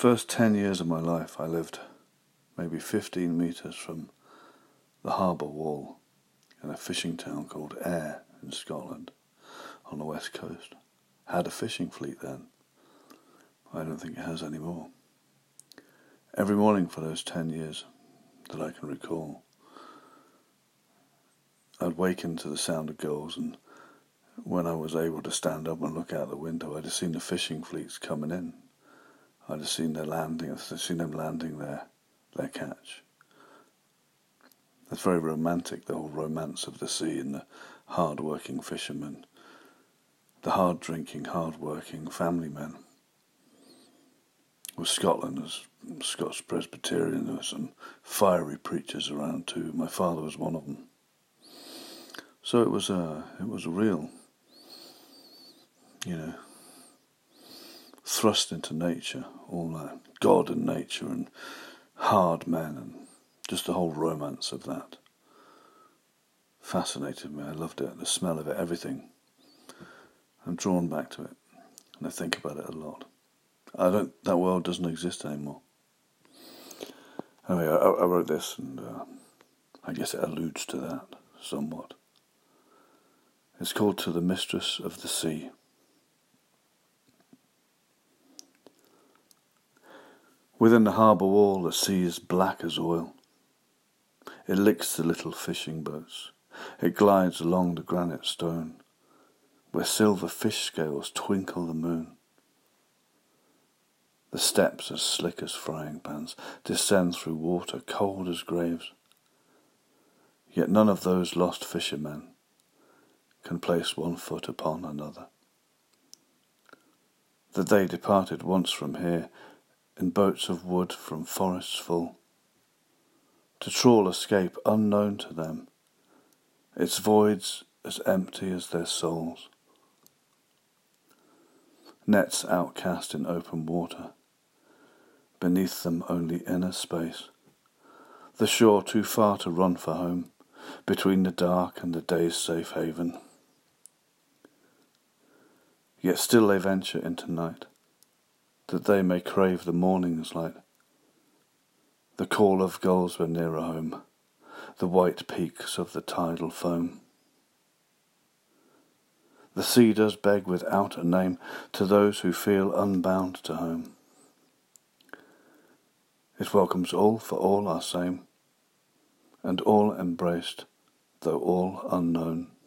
first 10 years of my life, I lived maybe 15 metres from the harbour wall in a fishing town called Ayr in Scotland on the west coast. Had a fishing fleet then. I don't think it has anymore. Every morning for those 10 years that I can recall, I'd waken to the sound of gulls, and when I was able to stand up and look out the window, I'd have seen the fishing fleets coming in. I'd have seen them landing their catch. It's very romantic, the whole romance of the sea and the hard-working fishermen, the hard-drinking, hard-working family men. With Scotland, as Scots Presbyterian, there were some fiery preachers around too. My father was one of them. So it was a real, thrust into nature, all that God and nature and hard men and just the whole romance of that. Fascinated me. I loved it. The smell of it, everything. I'm drawn back to it, and I think about it a lot. That world doesn't exist anymore. Anyway, I wrote this, and I guess it alludes to that somewhat. It's called To the Mistress of the Sea. Within the harbour wall, the sea is black as oil. It licks the little fishing boats. It glides along the granite stone, where silver fish scales twinkle the moon. The steps, as slick as frying pans, descend through water cold as graves. Yet none of those lost fishermen can place one foot upon another. That they departed once from here in boats of wood from forests full, to trawl escape unknown to them, its voids as empty as their souls. Nets outcast in open water, beneath them only inner space, the shore too far to run for home, between the dark and the day's safe haven. Yet still they venture into night, that they may crave the morning's light. The call of gulls were nearer home, the white peaks of the tidal foam. The sea does beg without a name to those who feel unbound to home. It welcomes all, for all are same, and all embraced, though all unknown.